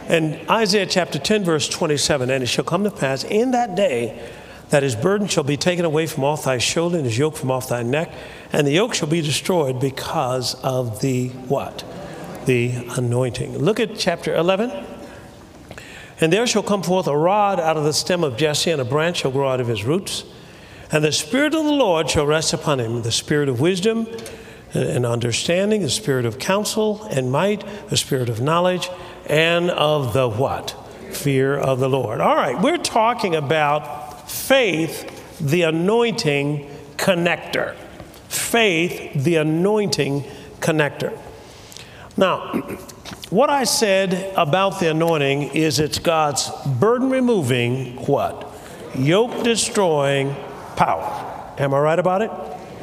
And Isaiah chapter 10, verse 27, and it shall come to pass in that day that his burden shall be taken away from off thy shoulder and his yoke from off thy neck, and the yoke shall be destroyed because of the what? The anointing. Look at chapter 11. And there shall come forth a rod out of the stem of Jesse, and a branch shall grow out of his roots. And the Spirit of the Lord shall rest upon him, the Spirit of wisdom and understanding, the Spirit of counsel and might, the Spirit of knowledge, and of the what? Fear of the Lord. All right, we're talking about faith, the anointing connector. Faith, the anointing connector. Now, what I said about the anointing is it's God's burden-removing what? Yoke-destroying power. Am I right about it?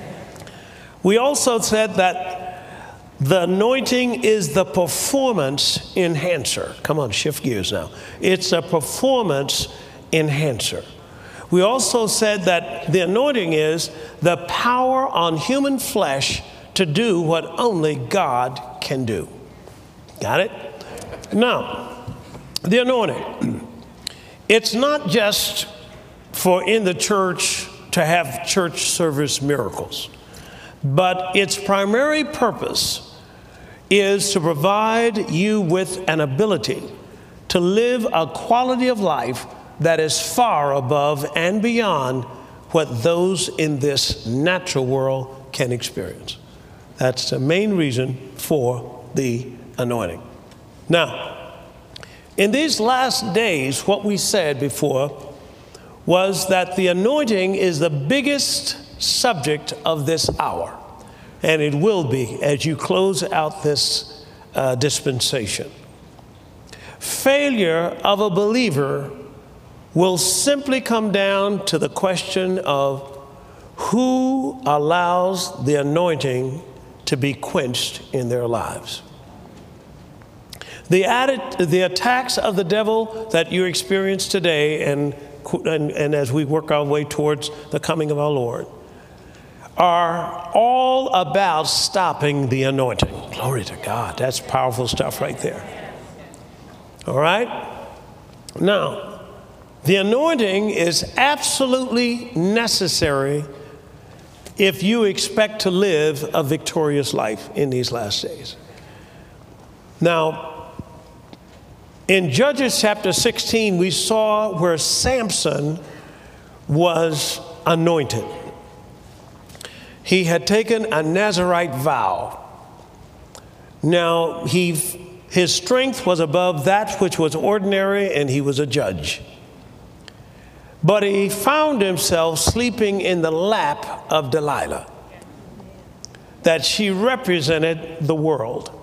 We also said that the anointing is the performance enhancer. Come on, shift gears now. It's a performance enhancer. We also said that the anointing is the power on human flesh to do what only God can do. Got it? Now, the anointing. It's not just for in the church to have church service miracles, but its primary purpose is to provide you with an ability to live a quality of life that is far above and beyond what those in this natural world can experience. That's the main reason for the anointing. Now, in these last days, what we said before was that the anointing is the biggest subject of this hour, and it will be as you close out this dispensation. Failure of a believer will simply come down to the question of who allows the anointing to be quenched in their lives. The attacks of the devil that you experience today and as we work our way towards the coming of our Lord are all about stopping the anointing. Glory to God. That's powerful stuff right there. All right? Now, the anointing is absolutely necessary if you expect to live a victorious life in these last days. Now, in Judges chapter 16, we saw where Samson was anointed. He had taken a Nazirite vow. Now, his strength was above that which was ordinary, and he was a judge. But he found himself sleeping in the lap of Delilah, that she represented the world.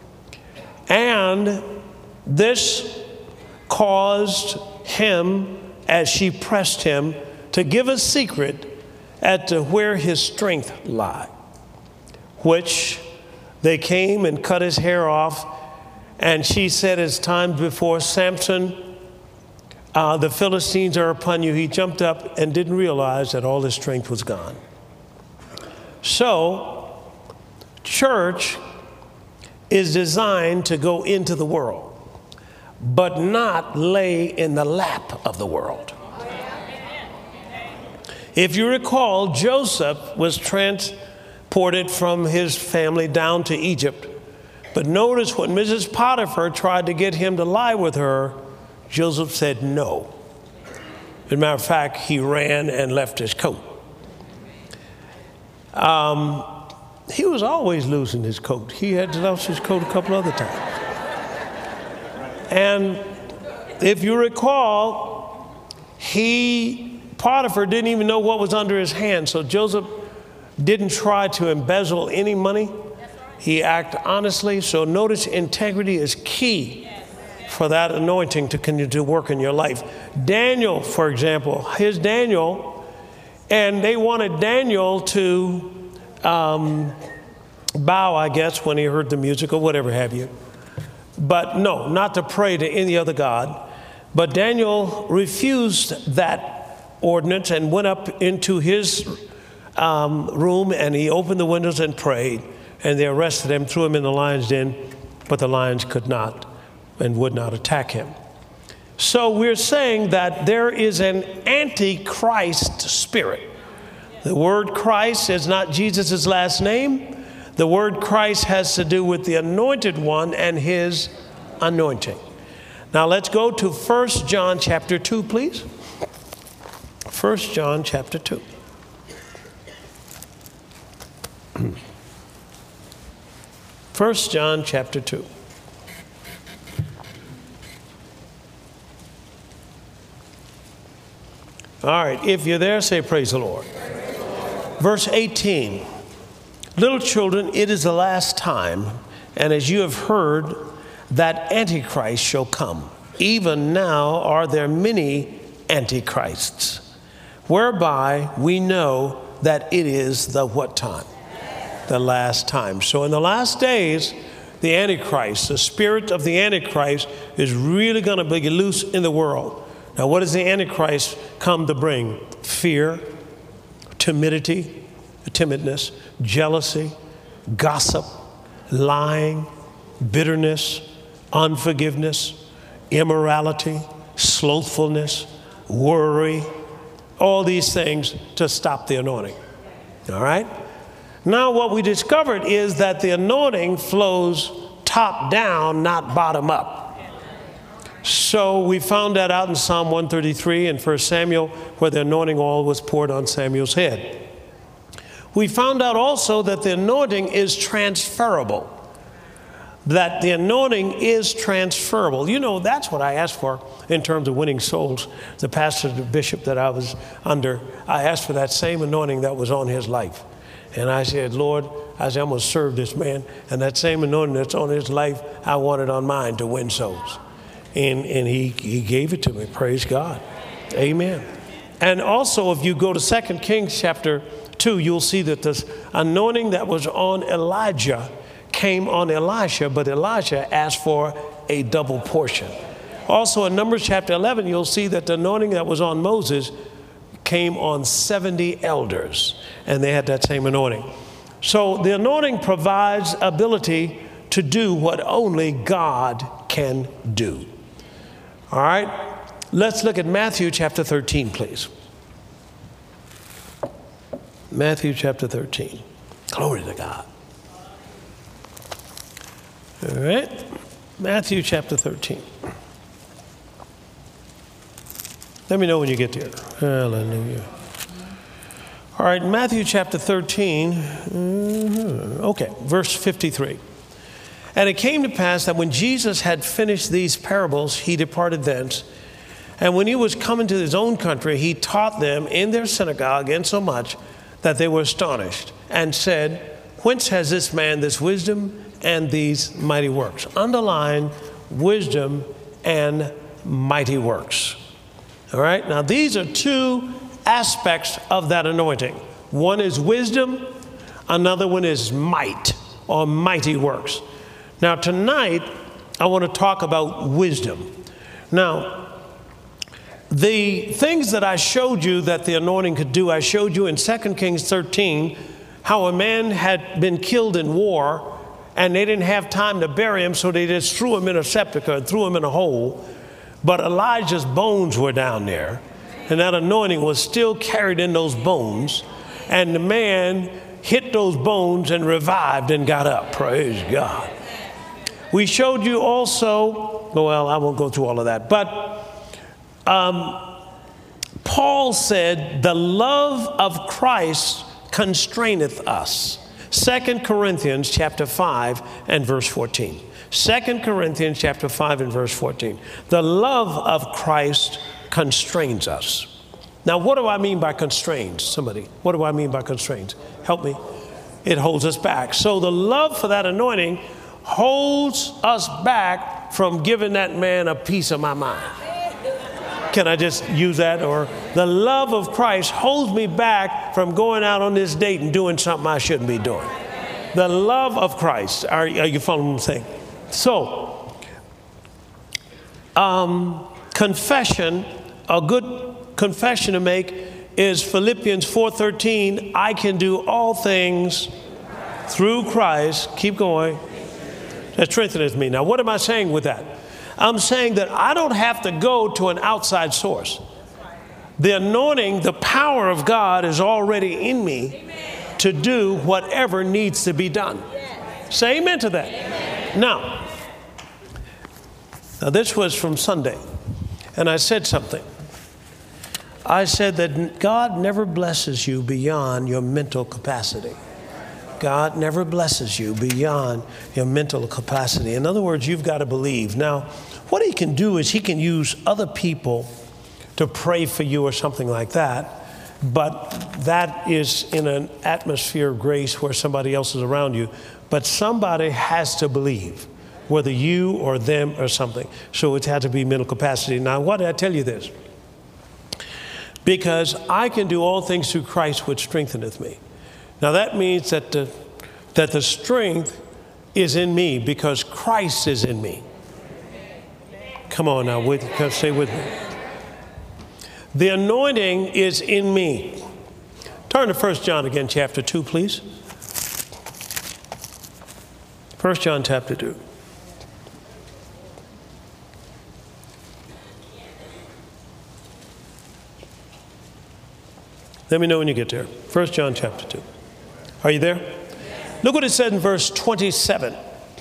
And this caused him, as she pressed him, to give a secret as to where his strength lay, which they came and cut his hair off. And she said, as times before, Samson, the Philistines are upon you. He jumped up and didn't realize that all his strength was gone. So, church is designed to go into the world, but not lay in the lap of the world. If you recall, Joseph was transported from his family down to Egypt. But notice when Mrs. Potiphar tried to get him to lie with her, Joseph said no. As a matter of fact, he ran and left his coat. He was always losing his coat. He had lost his coat a couple other times. And if you recall, Potiphar didn't even know what was under his hand. So Joseph didn't try to embezzle any money. He acted honestly. So notice integrity is key for that anointing to continue to work in your life. Daniel, for example, and they wanted Daniel to bow, I guess, when he heard the music or whatever have you. But no, not to pray to any other god. But Daniel refused that ordinance and went up into his room, and he opened the windows and prayed. And they arrested him, threw him in the lion's den, but the lions could not and would not attack him. So we're saying that there is an antichrist spirit. The word Christ is not Jesus' last name. The word Christ has to do with the anointed one and his anointing. Now let's go to 1 John chapter 2, please. 1 John chapter 2. 1 John chapter 2. All right, if you're there, say praise the Lord. Verse 18, little children, it is the last time, and as you have heard, that Antichrist shall come. Even now are there many Antichrists, whereby we know that it is the what time? The last time. So in the last days, the Antichrist, the spirit of the Antichrist is really going to be loose in the world. Now, what does the Antichrist come to bring? Fear, timidness, jealousy, gossip, lying, bitterness, unforgiveness, immorality, slothfulness, worry, all these things to stop the anointing. All right? Now, what we discovered is that the anointing flows top down, not bottom up. So we found that out in Psalm 133 and 1 Samuel, where the anointing oil was poured on Samuel's head. We found out also that the anointing is transferable. That the anointing is transferable. You know, that's what I asked for in terms of winning souls. The pastor, the bishop that I was under, I asked for that same anointing that was on his life. And I said, Lord, I'm going to serve this man. And that same anointing that's on his life, I want it on mine to win souls. And he gave it to me. Praise God. Amen. And also, if you go to 2 Kings chapter 2, you'll see that this anointing that was on Elijah came on Elisha, but Elijah asked for a double portion. Also, in Numbers chapter 11, you'll see that the anointing that was on Moses came on 70 elders, and they had that same anointing. So the anointing provides ability to do what only God can do. All right, let's look at Matthew chapter 13, please. Matthew chapter 13. Glory to God. All right, Matthew chapter 13. Let me know when you get there. Hallelujah. All right, Matthew chapter 13. Okay, verse 53. And it came to pass that when Jesus had finished these parables, he departed thence. And when he was come into his own country, he taught them in their synagogue, insomuch that they were astonished, and said, whence has this man this wisdom and these mighty works? Underline wisdom and mighty works. All right, now these are two aspects of that anointing. One is wisdom, another one is might or mighty works. Now tonight, I want to talk about wisdom. Now, the things that I showed you that the anointing could do, I showed you in 2 Kings 13, how a man had been killed in war, and they didn't have time to bury him, so they just threw him in a sepulcher and threw him in a hole. But Elijah's bones were down there, and that anointing was still carried in those bones, and the man hit those bones and revived and got up. Praise God. We showed you also, well, I won't go through all of that, but Paul said, the love of Christ constraineth us. 2 Corinthians chapter 5 and verse 14. 2 Corinthians chapter 5 and verse 14. The love of Christ constrains us. Now, what do I mean by constrains? Somebody, what do I mean by constrains? Help me. It holds us back. So the love for that anointing holds us back from giving that man a piece of my mind. Can I just use that? Or the love of Christ holds me back from going out on this date and doing something I shouldn't be doing. The love of Christ. Are you following what I'm saying? So, confession, a good confession to make is Philippians 4:13. I can do all things through Christ. Keep going. That strengthens me. Now, what am I saying with that? I'm saying that I don't have to go to an outside source. The anointing, the power of God is already in me to do whatever needs to be done. Say amen to that. Now, this was from Sunday, and I said something. I said that God never blesses you beyond your mental capacity. God never blesses you beyond your mental capacity. In other words, you've got to believe. Now, what he can do is he can use other people to pray for you or something like that, but that is in an atmosphere of grace where somebody else is around you. But somebody has to believe, whether you or them or something. So it had to be mental capacity. Now, why did I tell you this? Because I can do all things through Christ which strengtheneth me. Now that means that the strength is in me because Christ is in me. Come on now, stay with me. The anointing is in me. Turn to 1 John again, chapter 2, please. 1 John chapter 2. Let me know when you get there. 1 John chapter 2. Are you there? Look what it said in verse 27.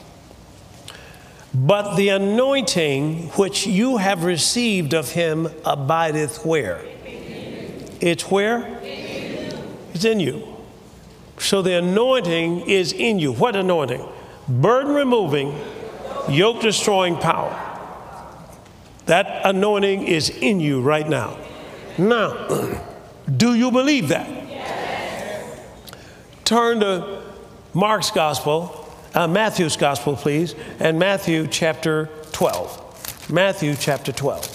But the anointing which you have received of him abideth where? It's where? It's in you. So the anointing is in you. What anointing? Burden removing, yoke destroying power. That anointing is in you right now. Now, do you believe that? Yes. Turn to Mark's gospel, Matthew's gospel, please, and Matthew chapter 12. Matthew chapter 12.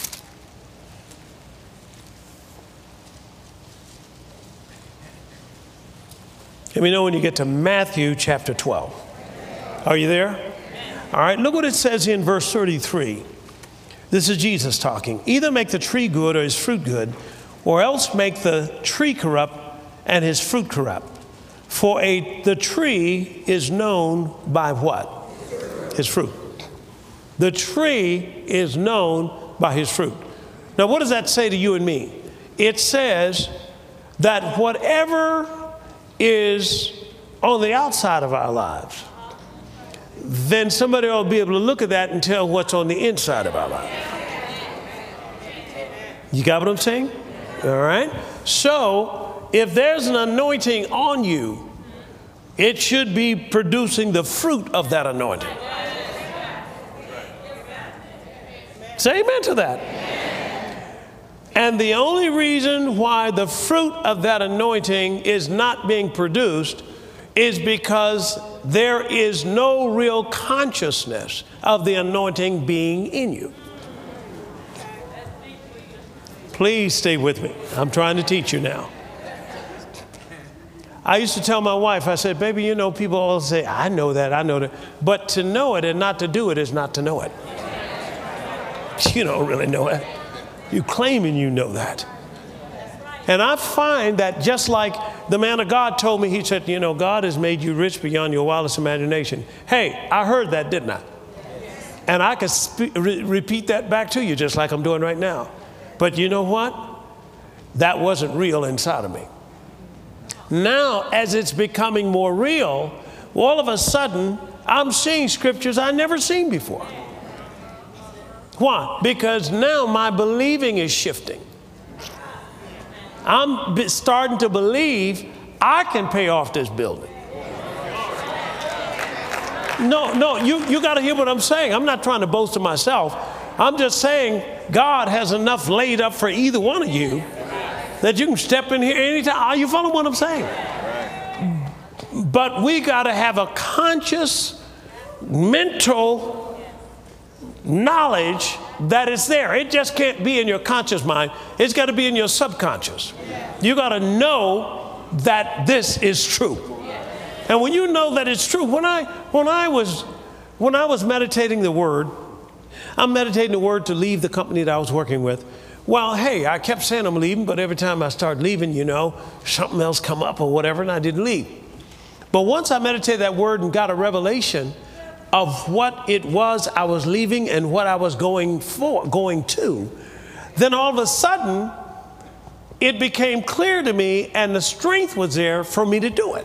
Let me know when you get to Matthew chapter 12. Are you there? All right, look what it says in verse 33. This is Jesus talking. Either make the tree good or his fruit good, or else make the tree corrupt and his fruit corrupt. For the tree is known by what? His fruit. The tree is known by his fruit. Now, what does that say to you and me? It says that whatever is on the outside of our lives, then somebody will be able to look at that and tell what's on the inside of our lives. You got what I'm saying? All right. So if there's an anointing on you, it should be producing the fruit of that anointing. Say amen to that. And the only reason why the fruit of that anointing is not being produced is because there is no real consciousness of the anointing being in you. Please stay with me. I'm trying to teach you now. I used to tell my wife, I said, baby, you know, people all say, I know that, I know that. But to know it and not to do it is not to know it. You don't really know it. You're claiming you know that. And I find that just like the man of God told me, he said, you know, God has made you rich beyond your wildest imagination. Hey, I heard that, didn't I? And I could repeat that back to you just like I'm doing right now. But you know what? That wasn't real inside of me. Now, as it's becoming more real, all of a sudden, I'm seeing scriptures I've never seen before. Why? Because now my believing is shifting. I'm starting to believe I can pay off this building. No, you got to hear what I'm saying. I'm not trying to boast of myself. I'm just saying God has enough laid up for either one of you that you can step in here anytime. Are you following what I'm saying? But we got to have a conscious mental knowledge that it's there. It just can't be in your conscious mind. It's got to be in your subconscious. You got to know that this is true. And when you know that it's true, when I was meditating the word, I'm meditating the word to leave the company that I was working with. Well, hey, I kept saying I'm leaving, but every time I start leaving, you know, something else come up or whatever, and I didn't leave. But once I meditated that word and got a revelation of what it was I was leaving and what I was going to, then all of a sudden it became clear to me and the strength was there for me to do it.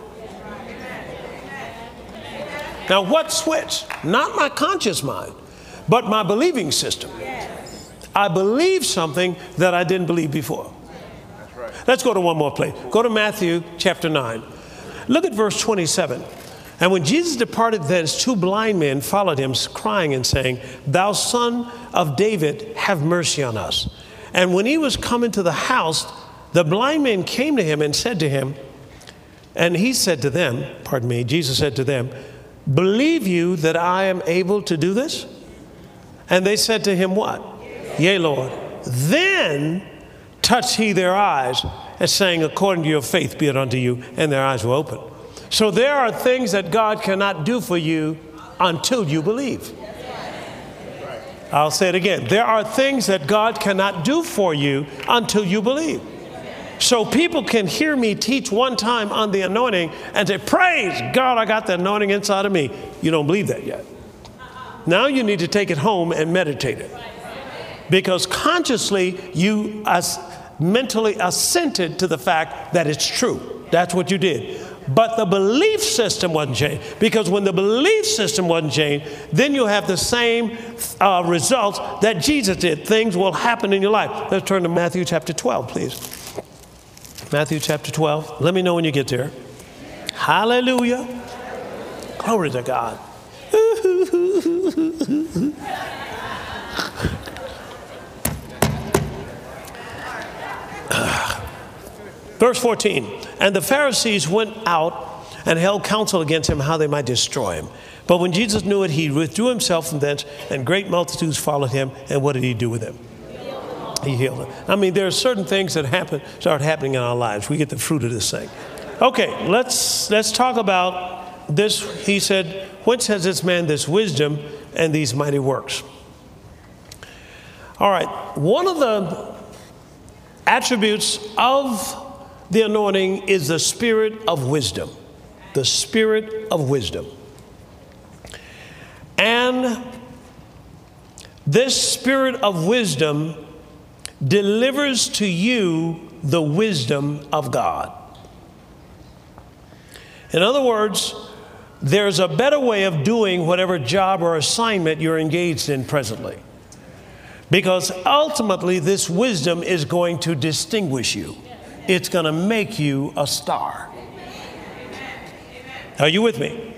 Now, what switched? Not my conscious mind, but my believing system. I believed something that I didn't believe before. Let's go to one more place. Go to Matthew chapter 9. Look at verse 27. And when Jesus departed thence, two blind men followed him, crying and saying, Thou Son of David, have mercy on us. And when he was come into the house, the blind men came to him and said to him, and he said to them, Jesus said to them, Believe you that I am able to do this? And they said to him, what? Yea, Lord. Then touched he their eyes, and saying, According to your faith be it unto you. And their eyes were open. So there are things that God cannot do for you until you believe. I'll say it again. There are things that God cannot do for you until you believe. So people can hear me teach one time on the anointing and say, praise God, I got the anointing inside of me. You don't believe that yet. Now you need to take it home and meditate it. Because consciously you mentally assented to the fact that it's true. That's what you did. But the belief system wasn't changed. Because when the belief system wasn't changed, then you'll have the same results that Jesus did. Things will happen in your life. Let's turn to Matthew chapter 12, please. Matthew chapter 12. Let me know when you get there. Hallelujah. Glory to God. Verse 14. And the Pharisees went out and held counsel against him how they might destroy him. But when Jesus knew it, he withdrew himself from thence, and great multitudes followed him. And what did he do with them? He healed them. I mean, there are certain things that start happening in our lives. We get the fruit of this thing. Okay, let's talk about this. He said, whence has this man this wisdom and these mighty works? All right, one of the attributes of the anointing is the spirit of wisdom. The spirit of wisdom. And this spirit of wisdom delivers to you the wisdom of God. In other words, there's a better way of doing whatever job or assignment you're engaged in presently. Because ultimately, this wisdom is going to distinguish you. It's going to make you a star. Are you with me?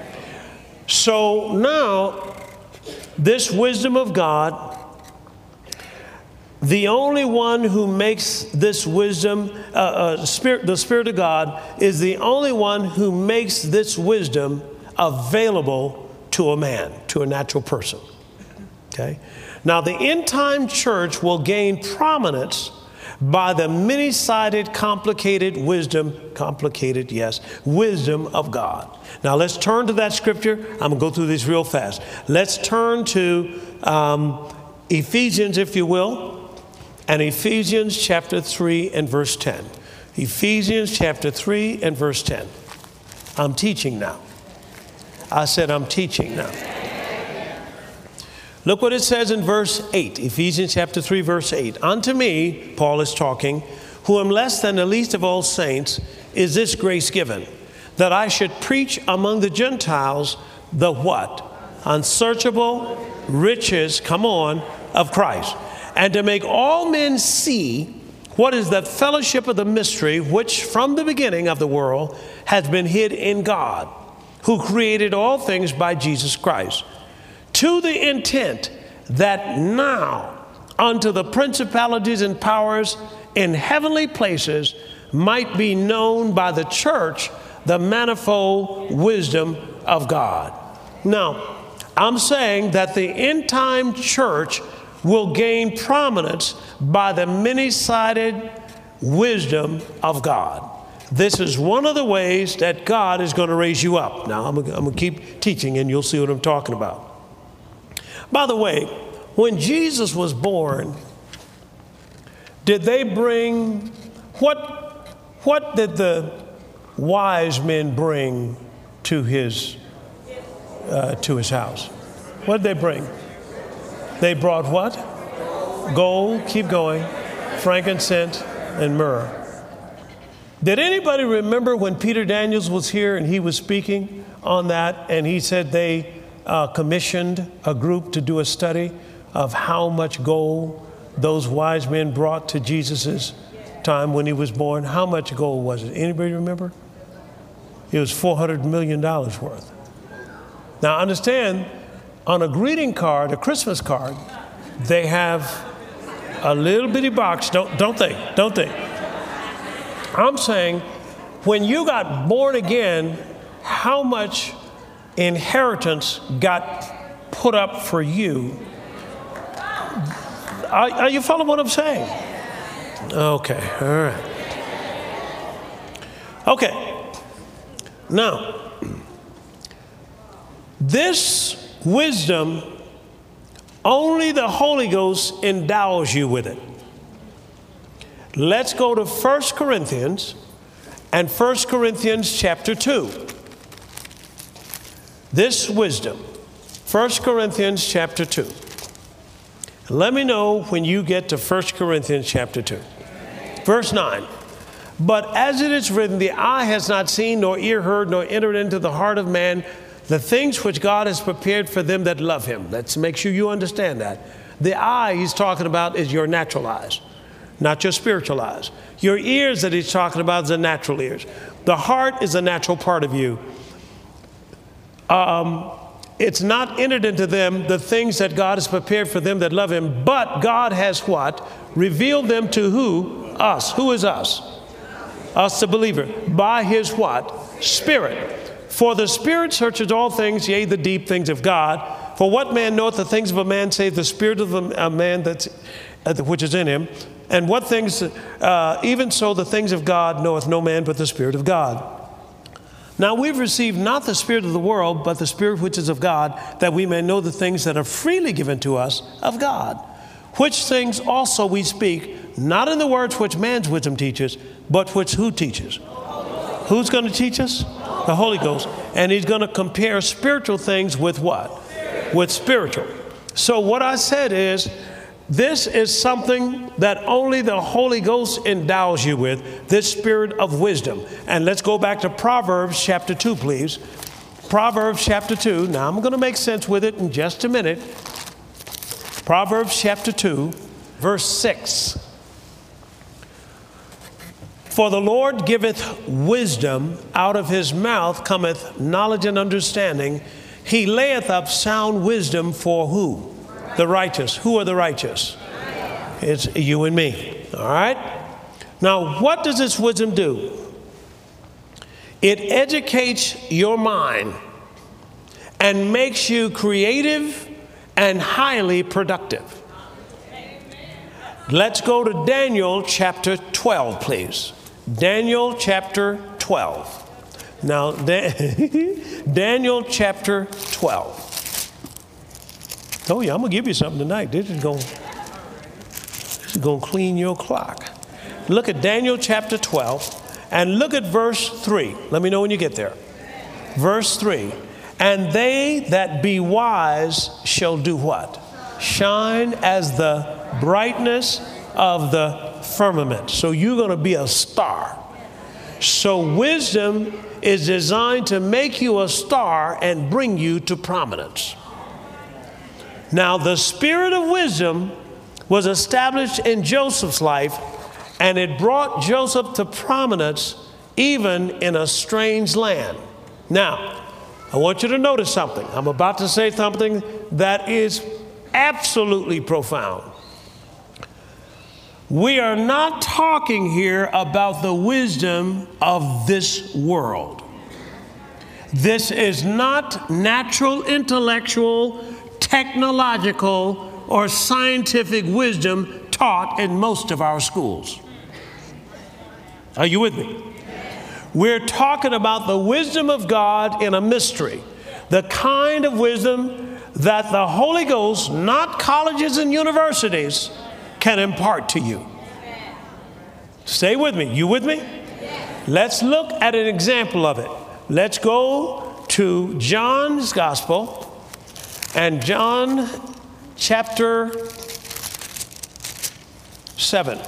So now, this wisdom of God, the only one who makes this wisdom, the Spirit of God, is the only one who makes this wisdom available to a man, to a natural person. Okay? Now, the end-time church will gain prominence by the many-sided, complicated wisdom of God. Now, let's turn to that scripture. I'm going to go through this real fast. Let's turn to Ephesians, if you will. And Ephesians chapter 3 and verse 10. Ephesians chapter 3 and verse 10. I'm teaching now. I said I'm teaching now. Look what it says in verse 8. Ephesians chapter 3 verse 8. Unto me, Paul is talking, who am less than the least of all saints, is this grace given, that I should preach among the Gentiles the what? Unsearchable riches, come on, of Christ. And to make all men see what is the fellowship of the mystery which from the beginning of the world has been hid in God, who created all things by Jesus Christ, to the intent that now unto the principalities and powers in heavenly places might be known by the church the manifold wisdom of God. Now, I'm saying that the end-time church will gain prominence by the many-sided wisdom of God. This is one of the ways that God is going to raise you up. Now, I'm going to keep teaching and you'll see what I'm talking about. By the way, when Jesus was born, did they bring, what did the wise men bring to his, to his house. What did they bring? They brought what? Gold, keep going, frankincense, and myrrh. Did anybody remember when Peter Daniels was here and he was speaking on that, and he said they commissioned a group to do a study of how much gold those wise men brought to Jesus's time when he was born? How much gold was it? Anybody remember? It was $400 million worth. Now understand, on a greeting card, a Christmas card, they have a little bitty box, don't they? Don't they? I'm saying, when you got born again, how much inheritance got put up for you? Are you following what I'm saying? Okay, all right. Okay, now, this wisdom, only the Holy Ghost endows you with it. Let's go to 1 Corinthians and 1 Corinthians chapter 2. This wisdom, 1 Corinthians chapter 2. Let me know when you get to 1 Corinthians chapter 2. Verse 9. But as it is written, the eye has not seen, nor ear heard, nor entered into the heart of man the things which God has prepared for them that love him. Let's make sure you understand that. The eye he's talking about is your natural eyes, not your spiritual eyes. Your ears that he's talking about is the natural ears. The heart is a natural part of you. It's not entered into them the things that God has prepared for them that love him, but God has what? Revealed them to who? Us. Who is us? Us, the believer. By his what? Spirit. For the Spirit searches all things, yea, the deep things of God. For what man knoweth the things of a man, save the spirit of a man which is in him? And what things, even so the things of God knoweth no man but the Spirit of God. Now we've received not the spirit of the world, but the Spirit which is of God, that we may know the things that are freely given to us of God. Which things also we speak, not in the words which man's wisdom teaches, but which who teaches? Who's going to teach us? The Holy Ghost. And he's going to compare spiritual things with what? With spiritual. So what I said is, this is something that only the Holy Ghost endows you with, this spirit of wisdom. And let's go back to Proverbs chapter 2, please. Proverbs chapter 2. Now I'm going to make sense with it in just a minute. Proverbs chapter 2, verse 6. For the Lord giveth wisdom, out of his mouth cometh knowledge and understanding. He layeth up sound wisdom for who? The righteous. Who are the righteous? It's you and me. All right? Now, what does this wisdom do? It educates your mind and makes you creative and highly productive. Let's go to Daniel chapter 12, please. Daniel chapter 12. Now, Daniel chapter 12. Oh yeah, I'm going to give you something tonight. This is going to clean your clock. Look at Daniel chapter 12 and look at verse 3. Let me know when you get there. Verse 3. And they that be wise shall do what? Shine as the brightness of the firmament. So you're going to be a star. So wisdom is designed to make you a star and bring you to prominence. Now, the spirit of wisdom was established in Joseph's life, and it brought Joseph to prominence even in a strange land. Now, I want you to notice something. I'm about to say something that is absolutely profound. We are not talking here about the wisdom of this world. This is not natural, intellectual, technological, or scientific wisdom taught in most of our schools. Are you with me? We're talking about the wisdom of God in a mystery. The kind of wisdom that the Holy Ghost, not colleges and universities, can impart to you. Stay with me. You with me? Let's look at an example of it. Let's go to John's Gospel and John chapter 7.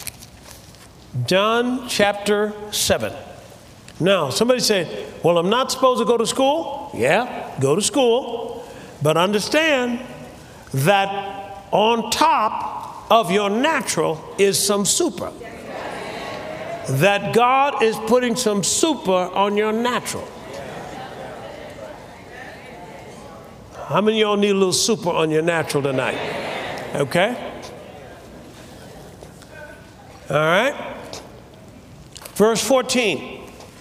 John chapter 7. Now, somebody said, well, I'm not supposed to go to school. Yeah, go to school. But understand that on top of your natural is some super. That God is putting some super on your natural. How many of y'all need a little super on your natural tonight? Okay? All right. Verse 14.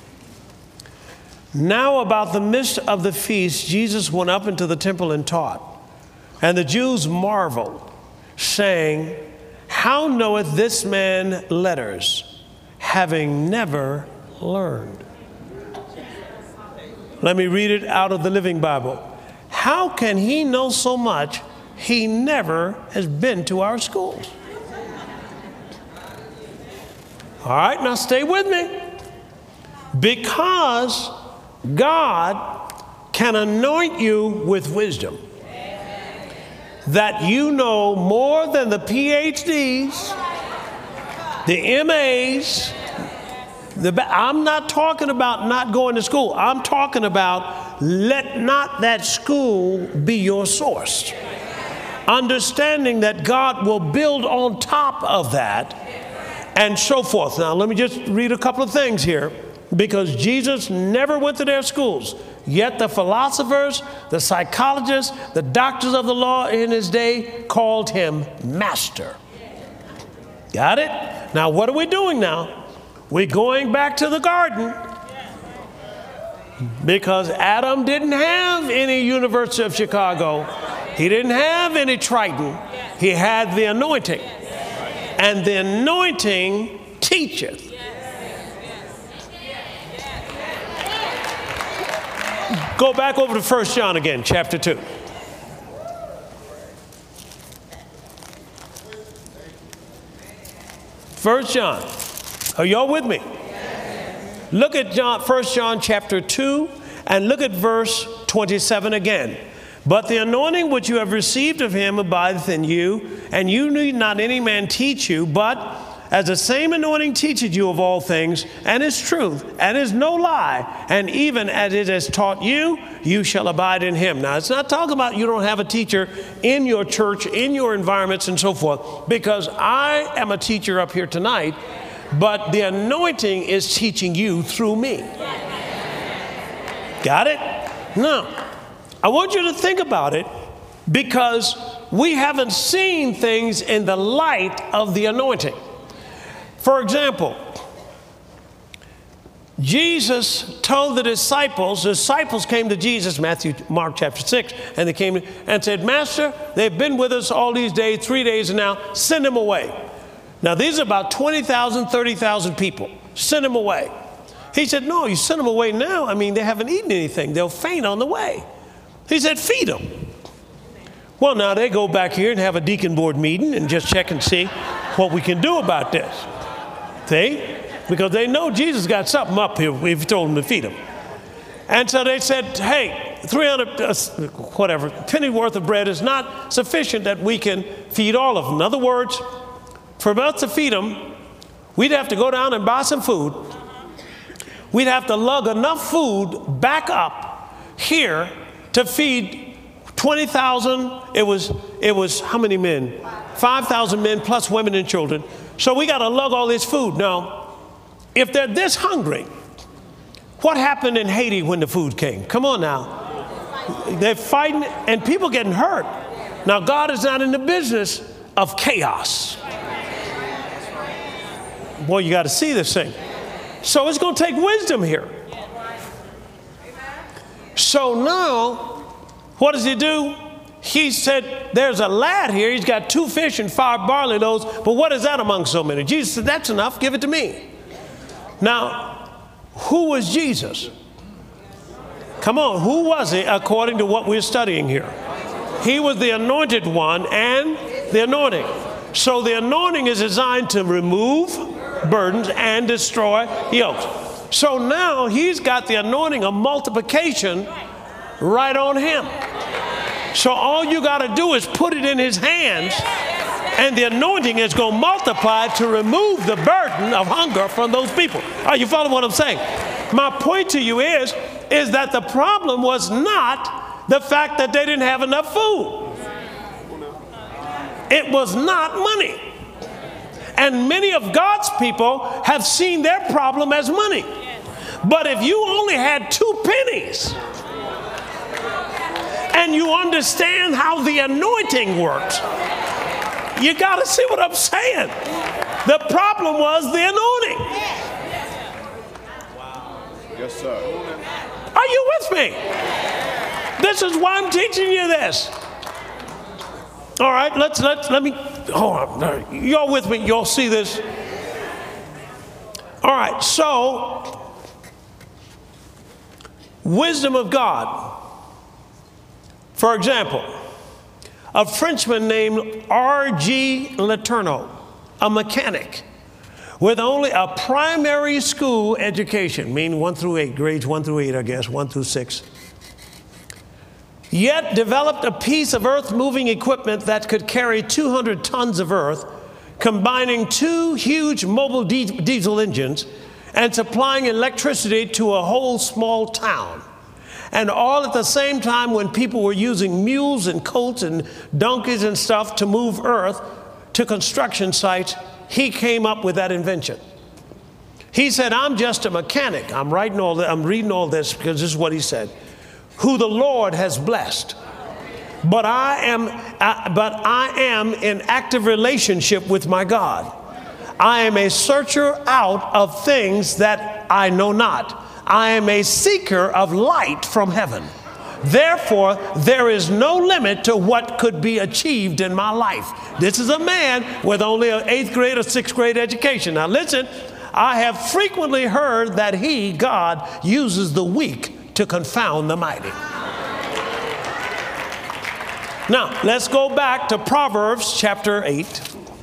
Now about the midst of the feast, Jesus went up into the temple and taught. And the Jews marveled, saying, how knoweth this man letters, having never learned? Let me read it out of the Living Bible. How can he know so much? He never has been to our schools. All right, now stay with me. Because God can anoint you with wisdom. That you know more than the PhDs, the MAs. I'm not talking about not going to school. I'm talking about let not that school be your source. Understanding that God will build on top of that and so forth. Now, let me just read a couple of things here. Because Jesus never went to their schools. Yet the philosophers, the psychologists, the doctors of the law in his day called him master. Got it? Now, what are we doing now? We're going back to the garden. Because Adam didn't have any University of Chicago. He didn't have any Triton. He had the anointing. And the anointing teacheth. Go back over to 1 John again, chapter 2. 1 John. Are y'all with me? Look at 1 John chapter 2 and look at verse 27 again. But the anointing which you have received of him abideth in you, and you need not any man teach you, but as the same anointing teacheth you of all things, and is truth, and is no lie, and even as it has taught you, you shall abide in him. Now, it's not talking about you don't have a teacher in your church, in your environments, and so forth, because I am a teacher up here tonight, but the anointing is teaching you through me. Got it? Now, I want you to think about it, because we haven't seen things in the light of the anointing. For example, Jesus told the disciples came to Jesus, Mark chapter 6, and they came and said, Master, they've been with us all these days, 3 days now, send them away. Now, these are about 20,000, 30,000 people. Send them away. He said, no, you send them away now. I mean, they haven't eaten anything. They'll faint on the way. He said, feed them. Well, now they go back here and have a deacon board meeting and just check and see what we can do about this. See? Because they know Jesus got something up here. We've told them to feed them. And so they said, hey, 300, penny worth of bread is not sufficient that we can feed all of them. In other words, for us to feed them, we'd have to go down and buy some food. We'd have to lug enough food back up here to feed 20,000. It was how many men? 5,000 men plus women and children. So we got to lug all this food. Now, if they're this hungry, what happened in Haiti when the food came? Come on now. They're fighting and people getting hurt. Now, God is not in the business of chaos. Boy, you got to see this thing. So it's going to take wisdom here. So now, what does he do? He said, there's a lad here. He's got 2 fish and 5 barley loaves. But what is that among so many? Jesus said, that's enough. Give it to me. Now, who was Jesus? Come on. Who was he according to what we're studying here? He was the anointed one and the anointing. So the anointing is designed to remove burdens and destroy yokes. So now he's got the anointing of multiplication right on him. So all you got to do is put it in his hands, and the anointing is going to multiply to remove the burden of hunger from those people. Are you following what I'm saying? My point to you is that the problem was not the fact that they didn't have enough food. It was not money. And many of God's people have seen their problem as money. But if you only had 2 pennies and you understand how the anointing works, you got to see what I'm saying. The problem was the anointing. Yes, sir. Are you with me? This is why I'm teaching you this. All right, let me, hold on. Y'all with me? Y'all see this? All right, so, wisdom of God. For example, a Frenchman named R.G. Letourneau, a mechanic with only a primary school education, meaning 1 through 8, grades 1 through 8, I guess, 1 through 6. Yet developed a piece of earth-moving equipment that could carry 200 tons of earth, combining 2 huge mobile diesel engines and supplying electricity to a whole small town. And all at the same time when people were using mules and colts and donkeys and stuff to move earth to construction sites, he came up with that invention. He said, I'm just a mechanic. I'm reading all this because this is what he said. Who the Lord has blessed. But I am in active relationship with my God. I am a searcher out of things that I know not. I am a seeker of light from heaven. Therefore, there is no limit to what could be achieved in my life. This is a man with only an 8th grade or 6th grade education. Now listen, I have frequently heard that God uses the weak to confound the mighty. Now, let's go back to Proverbs chapter 8.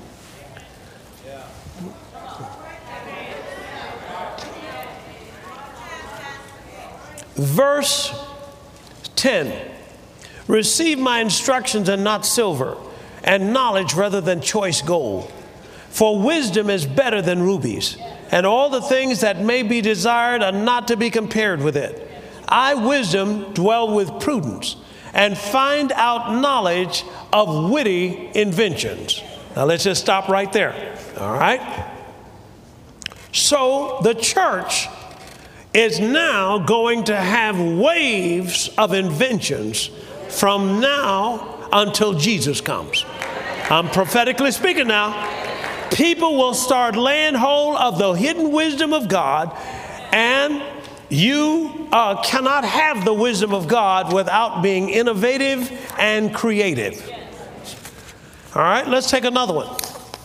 Verse 10. Receive my instructions and not silver, and knowledge rather than choice gold. For wisdom is better than rubies, and all the things that may be desired are not to be compared with it. I, wisdom, dwell with prudence and find out knowledge of witty inventions. Now let's just stop right there. All right. So the church is now going to have waves of inventions from now until Jesus comes. I'm prophetically speaking now. People will start laying hold of the hidden wisdom of God, and you cannot have the wisdom of God without being innovative and creative. All right, let's take another one.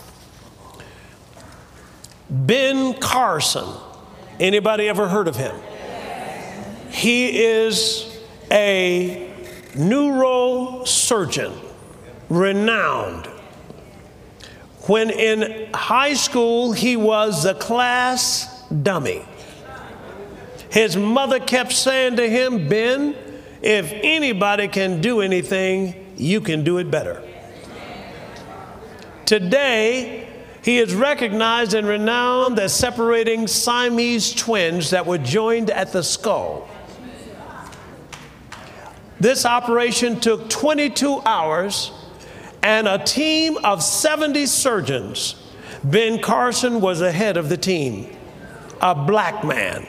Ben Carson. Anybody ever heard of him? He is a neurosurgeon, renowned. When in high school, he was the class dummy. His mother kept saying to him, Ben, if anybody can do anything, you can do it better. Today, he is recognized and renowned as separating Siamese twins that were joined at the skull. This operation took 22 hours and a team of 70 surgeons. Ben Carson was the head of the team, a black man.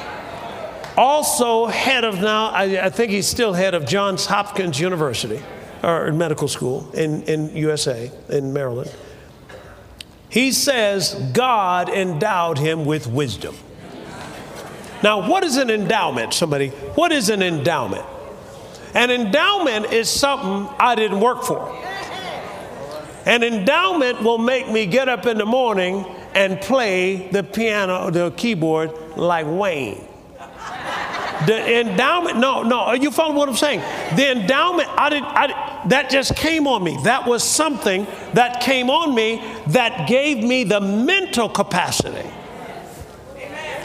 Also head of now, I think he's still head of Johns Hopkins University, or medical school in USA, in Maryland. He says God endowed him with wisdom. Now, what is an endowment? Somebody, what is an endowment? An endowment is something I didn't work for. An endowment will make me get up in the morning and play the piano, the keyboard like Wayne. The endowment, no, are you following what I'm saying? The endowment, that just came on me. That was something that came on me that gave me the mental capacity.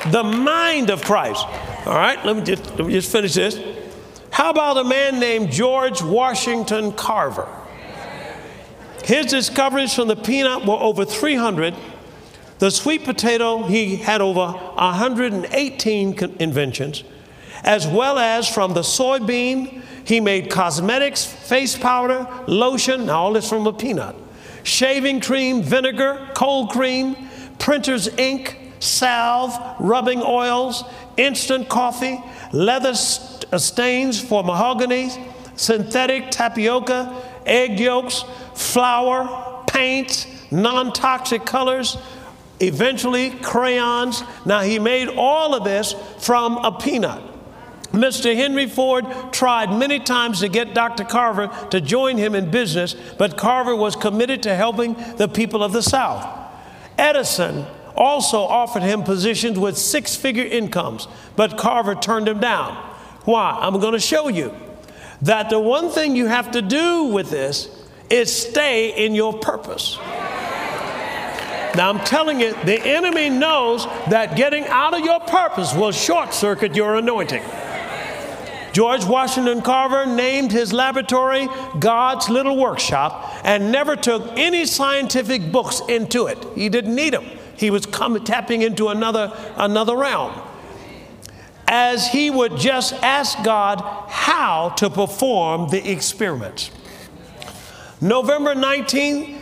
The mind of Christ. All right, let me just finish this. How about a man named George Washington Carver? His discoveries from the peanut were over 300. The sweet potato, he had over 118 inventions, as well as from the soybean, he made cosmetics, face powder, lotion, all this from a peanut, shaving cream, vinegar, cold cream, printer's ink, salve, rubbing oils, instant coffee, leather stains for mahogany, synthetic tapioca, egg yolks, flour, paints, non-toxic colors, eventually crayons. Now, he made all of this from a peanut. Mr. Henry Ford tried many times to get Dr. Carver to join him in business, but Carver was committed to helping the people of the South. Edison also offered him positions with six-figure incomes, but Carver turned him down. Why? I'm going to show you that the one thing you have to do with this is stay in your purpose. Now, I'm telling you, the enemy knows that getting out of your purpose will short-circuit your anointing. George Washington Carver named his laboratory God's Little Workshop and never took any scientific books into it. He didn't need them. He was tapping into another realm, as he would just ask God how to perform the experiments. November 19th,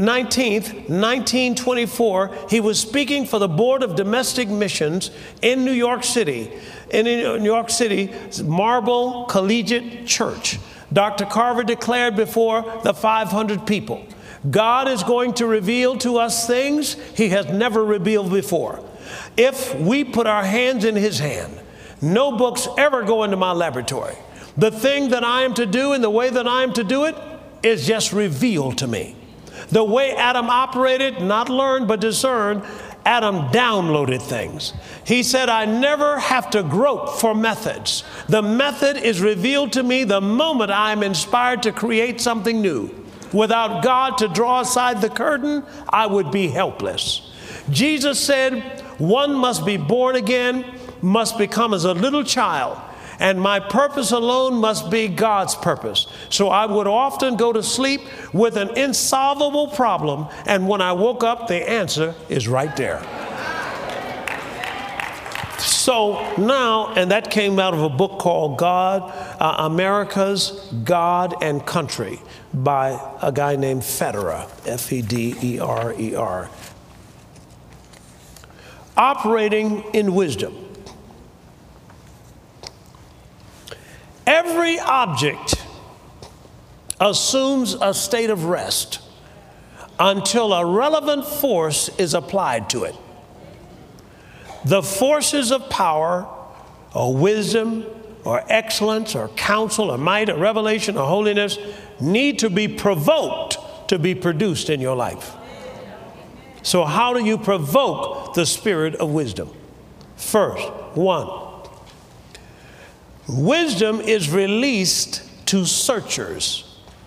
1924, he was speaking for the Board of Domestic Missions in New York City, in New York City's Marble Collegiate Church. Dr. Carver declared before the 500 people, God is going to reveal to us things he has never revealed before. If we put our hands in his hand, no books ever go into my laboratory. The thing that I am to do and the way that I am to do it is just revealed to me. The way Adam operated, not learned but discerned, Adam downloaded things. He said, I never have to grope for methods. The method is revealed to me the moment I am inspired to create something new. Without God to draw aside the curtain, I would be helpless. Jesus said, one must be born again, must become as a little child, and my purpose alone must be God's purpose. So I would often go to sleep with an insolvable problem, and when I woke up, the answer is right there. So now, and that came out of a book called America's God and Country by a guy named Federer, Federer. Operating in wisdom. Every object assumes a state of rest until a relevant force is applied to it. The forces of power, or wisdom, or excellence, or counsel, or might, or revelation, or holiness need to be provoked to be produced in your life. So how do you provoke the spirit of wisdom? First, one, wisdom is released to searchers.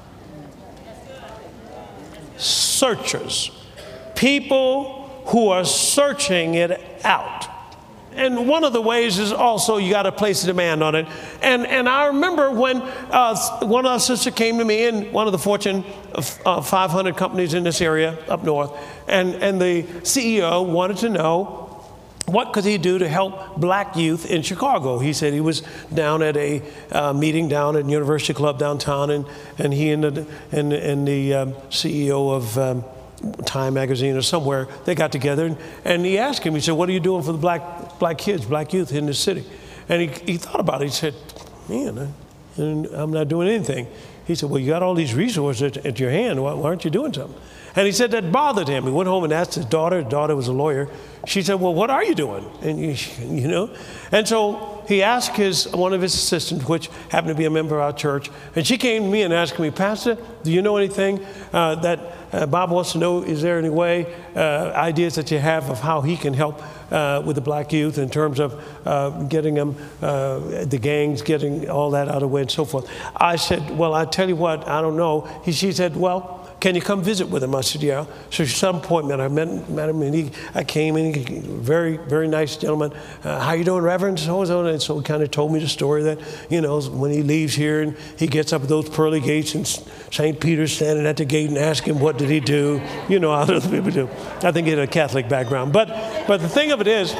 Searchers. People who are searching it out. And one of the ways is also you got to place a demand on it. And I remember when one of our sisters came to me in one of the Fortune 500 companies in this area up north, and the CEO wanted to know what could he do to help black youth in Chicago. He said he was down at a meeting down at University Club downtown, and he and the CEO of Time magazine or somewhere, they got together, and he asked him, he said, what are you doing for the black kids, black youth in this city? And he thought about it. He said, man, I'm not doing anything. He said, well, you got all these resources at your hand. Why aren't you doing something? And he said that bothered him. He went home and asked his daughter. His daughter was a lawyer. She said, well, what are you doing? And you know, and so he asked one of his assistants, which happened to be a member of our church, and she came to me and asked me, Pastor, do you know anything that Bob wants to know? Is there any way, ideas that you have of how he can help with the black youth in terms of getting them, the gangs, getting all that out of the way and so forth? I said, well, I tell you what, I don't know. She said, well, can you come visit with him? I said, yeah. So at some point, man, I met him, and I came in, very, very nice gentleman. How you doing, Reverend? And so he kind of told me the story that, when he leaves here and he gets up at those pearly gates and St. Peter's standing at the gate and ask him, what did he do? You know how those people do. I think he had a Catholic background. But the thing of it is,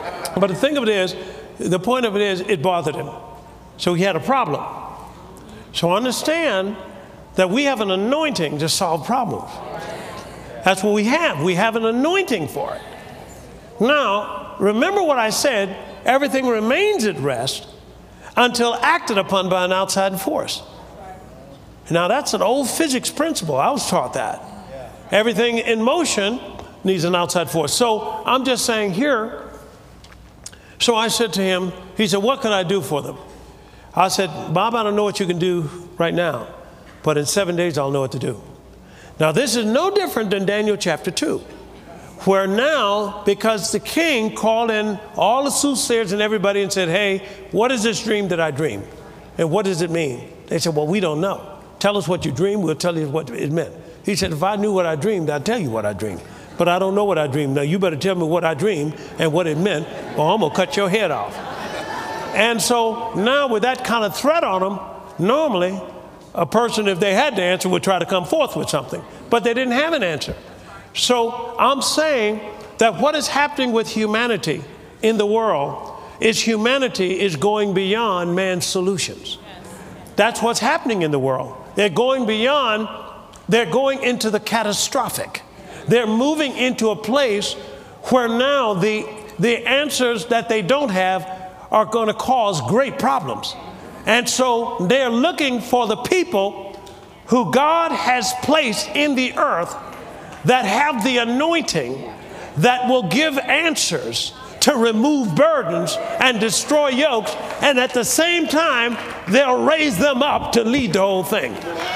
the point of it is, it bothered him. So he had a problem. So understand that we have an anointing to solve problems. That's what we have. We have an anointing for it. Now, remember what I said, everything remains at rest until acted upon by an outside force. Now, that's an old physics principle. I was taught that. Everything in motion needs an outside force. So I'm just saying here, so I said to him, he said, what can I do for them? I said, Bob, I don't know what you can do right now, but in 7 days I'll know what to do. Now, this is no different than Daniel chapter 2, where now, because the king called in all the soothsayers and everybody and said, hey, what is this dream that I dreamed? And what does it mean? They said, well, we don't know. Tell us what you dreamed, we'll tell you what it meant. He said, if I knew what I dreamed, I'd tell you what I dreamed. But I don't know what I dreamed. Now, you better tell me what I dreamed and what it meant, or I'm going to cut your head off. And so now with that kind of threat on them, normally a person, if they had the answer, would try to come forth with something. But they didn't have an answer. So I'm saying that what is happening with humanity in the world is humanity is going beyond man's solutions. That's what's happening in the world. They're going beyond, they're going into the catastrophic. They're moving into a place where now the answers that they don't have are going to cause great problems. And so they're looking for the people who God has placed in the earth that have the anointing that will give answers to remove burdens and destroy yokes, and at the same time they'll raise them up to lead the whole thing.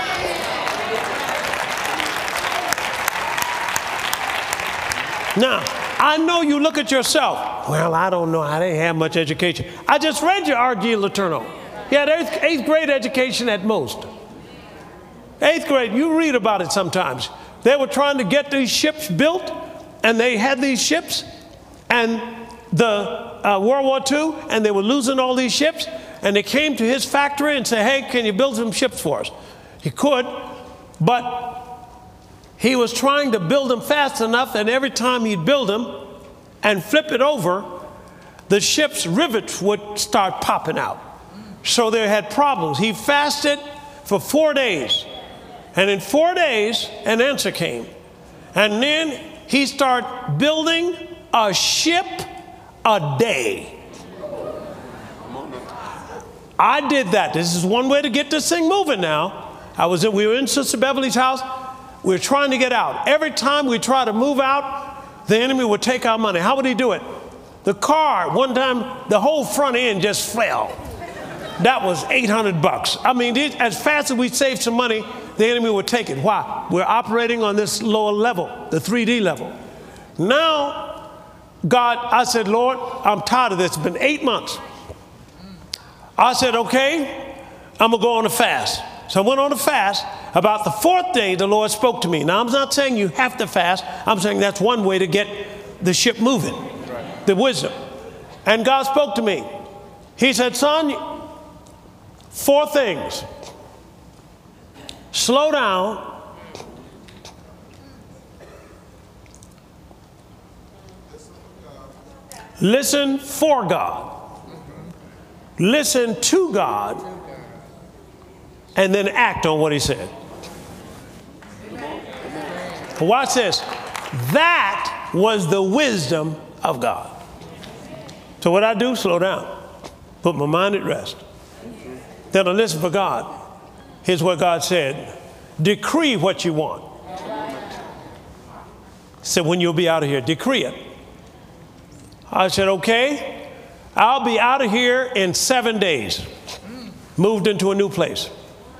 Now, I know you look at yourself. Well, I don't know. I didn't have much education. I just read your R.G. Letourneau. He had eighth grade education at most. 8th grade, you read about it sometimes. They were trying to get these ships built, and they had these ships, and the World War II, and they were losing all these ships, and they came to his factory and said, hey, can you build some ships for us? He could, but he was trying to build them fast enough that every time he'd build them and flip it over, the ship's rivets would start popping out. So they had problems. He fasted for 4 days. And in 4 days, an answer came. And then he started building a ship a day. I did that. This is one way to get this thing moving now. We were in Sister Beverly's house. We were trying to get out. Every time we try to move out, the enemy would take our money. How would he do it? The car, one time, the whole front end just fell. That was $800. I mean, as fast as we saved some money, the enemy would take it. Why? We're operating on this lower level, the 3D level. Now, God, I said, Lord, I'm tired of this. It's been 8 months. I said, okay, I'm going to go on a fast. So I went on a fast. About the 4th day, the Lord spoke to me. Now, I'm not saying you have to fast. I'm saying that's one way to get the ship moving, the wisdom. And God spoke to me. He said, son, 4 things. Slow down. Listen for God. Listen to God. And then act on what he said. Watch this. That was the wisdom of God. So what I do, slow down. Put my mind at rest. Then I listen for God. Here's what God said. Decree what you want. So when you'll be out of here, decree it. I said, okay, I'll be out of here in 7 days. Moved into a new place.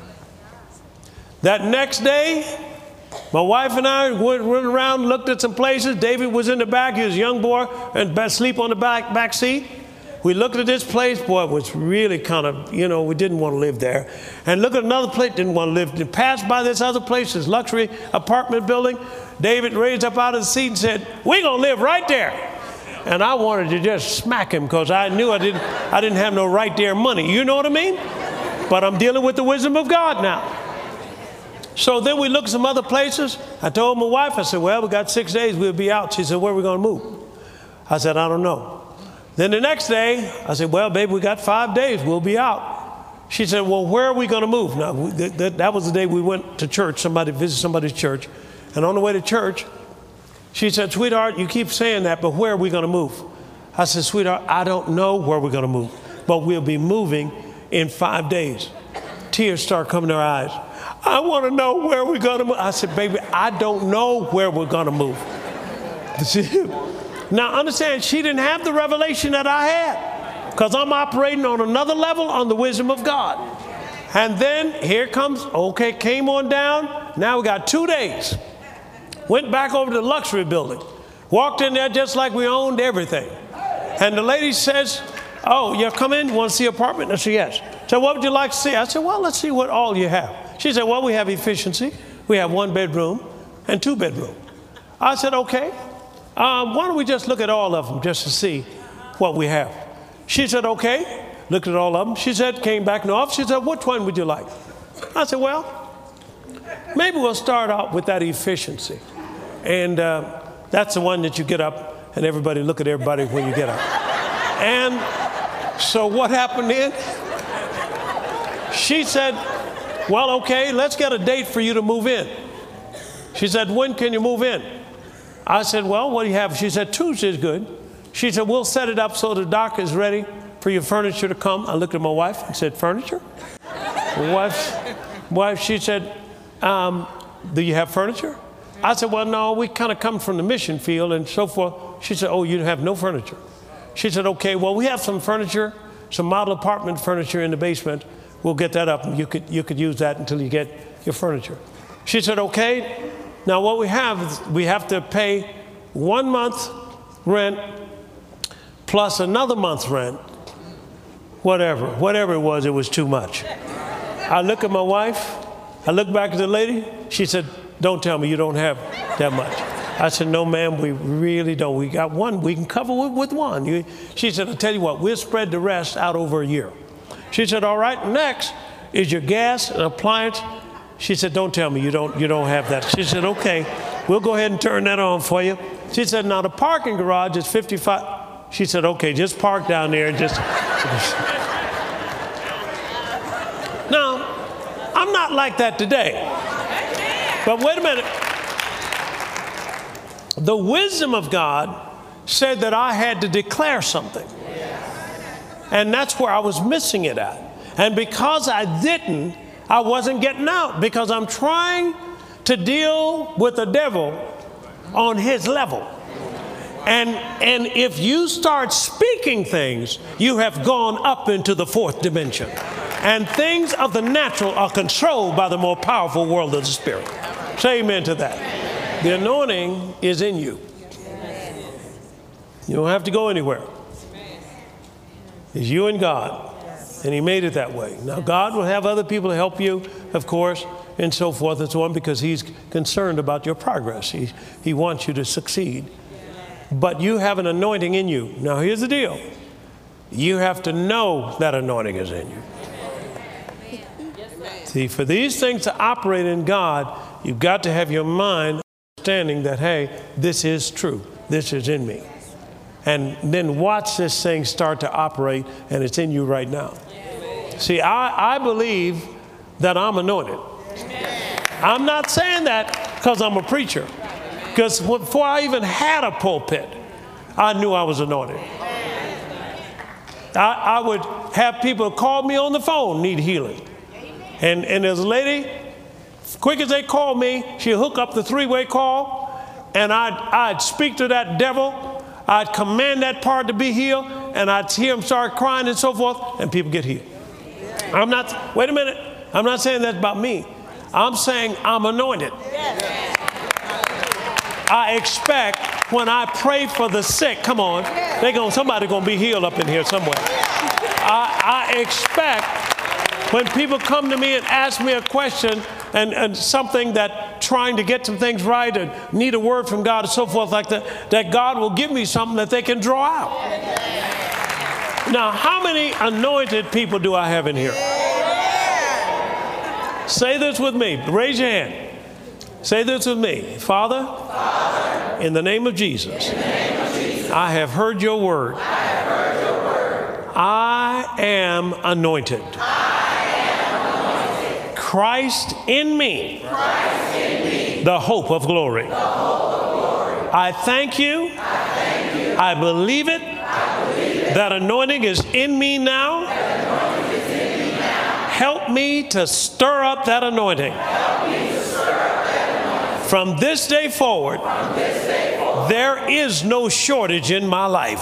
That next day, my wife and I went around, looked at some places. David was in the back. He was a young boy and asleep on the back seat. We looked at this place, boy, it was really kind of, we didn't want to live there. And look at another place, didn't want to live. And passed by this other place, this luxury apartment building. David raised up out of the seat and said, we're going to live right there. And I wanted to just smack him because I knew I didn't have no right there money. You know what I mean? But I'm dealing with the wisdom of God now. So then we looked at some other places. I told my wife, I said, well, we got 6 days, we'll be out. She said, where are we going to move? I said, I don't know. Then the next day, I said, well, baby, we got 5 days, we'll be out. She said, well, where are we going to move? Now, that was the day we went to church, visit somebody's church. And on the way to church, she said, sweetheart, you keep saying that, but where are we going to move? I said, sweetheart, I don't know where we're going to move, but we'll be moving in 5 days. Tears start coming to her eyes. I want to know where we're going to move. I said, baby, I don't know where we're going to move. Now, understand, she didn't have the revelation that I had because I'm operating on another level on the wisdom of God. And then here comes, came on down. Now we got 2 days. Went back over to the luxury building. Walked in there just like we owned everything. And the lady says, oh, you come in? You want to see an apartment? I said, yes. So what would you like to see? I said, well, let's see what all you have. She said, well, we have efficiency. We have 1 bedroom and 2 bedroom. I said, okay. Why don't we just look at all of them just to see what we have? She said, okay. Looked at all of them. She said, came back in the office. She said, which one would you like? I said, well, maybe we'll start out with that efficiency. And that's the one that you get up and everybody look at everybody when you get up. And so what happened then? She said, well, okay, let's get a date for you to move in. She said, when can you move in? I said, well, what do you have? She said, Tuesday is good. She said, we'll set it up so the dock is ready for your furniture to come. I looked at my wife and said, furniture? Wife, she said, do you have furniture? I said, well, no, we kind of come from the mission field and so forth. She said, oh, you have no furniture. She said, okay, well, we have some furniture, some model apartment furniture in the basement. We'll get that up. You could use that until you get your furniture. She said, okay. Now what we have is we have to pay 1 month rent plus another month's rent. Whatever it was too much. I look at my wife. I look back at the lady. She said, don't tell me you don't have that much. I said, no, ma'am, we really don't. We got one. We can cover with one. She said, I'll tell you what, we'll spread the rest out over a year. She said, all right, next is your gas and appliance. She said, don't tell me you don't have that. She said, okay, we'll go ahead and turn that on for you. She said, now the parking garage is 55. She said, okay, just park down there and just. Now, I'm not like that today. But wait a minute. The wisdom of God said that I had to declare something. And that's where I was missing it at. And because I didn't, I wasn't getting out because I'm trying to deal with the devil on his level. And if you start speaking things, you have gone up into the 4th dimension. And things of the natural are controlled by the more powerful world of the spirit. Say amen to that. The anointing is in you. You don't have to go anywhere. It's you and God. And he made it that way. Now, God will have other people to help you, of course, and so forth and so on, because he's concerned about your progress. He wants you to succeed. But you have an anointing in you. Now, here's the deal. You have to know that anointing is in you. See, for these things to operate in God, you've got to have your mind understanding that, hey, this is true. This is in me. And then watch this thing start to operate, and it's in you right now. See, I believe that I'm anointed. I'm not saying that because I'm a preacher. Because before I even had a pulpit, I knew I was anointed. I would have people call me on the phone, need healing. And there's a lady, quick as they call me, she'd hook up the 3-way call, and I'd speak to that devil. I'd command that part to be healed, and I'd hear him start crying and so forth, and people get healed. Wait a minute. I'm not saying that's about me. I'm saying I'm anointed. I expect when I pray for the sick, come on, somebody gonna be healed up in here somewhere. I expect when people come to me and ask me a question and something that trying to get some things right and need a word from God and so forth like that, that God will give me something that they can draw out. Now, how many anointed people do I have in here? Say this with me. Raise your hand. Say this with me. Father, in the name of Jesus, I have heard your word. I am anointed. Christ in me, the hope of glory. I thank you. I believe it. That anointing is in me now. Help me to stir up that anointing. From this day forward, there is no shortage in my life.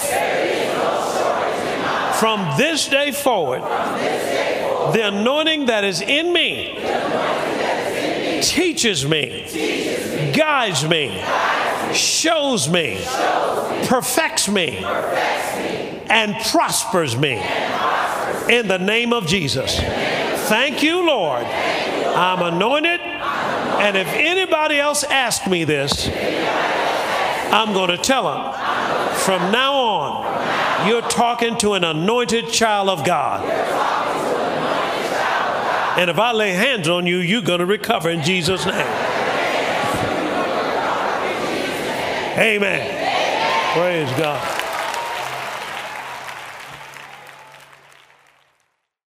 From this day forward, the anointing that is in me teaches me, guides me, shows me, perfects me, and prospers me in the name of Jesus. Thank you, Lord. I'm anointed, and if anybody else asks me this, I'm going to tell them, from now on, you're talking to an anointed child of God. And if I lay hands on you, you're going to recover in Jesus' name. Amen. Praise God.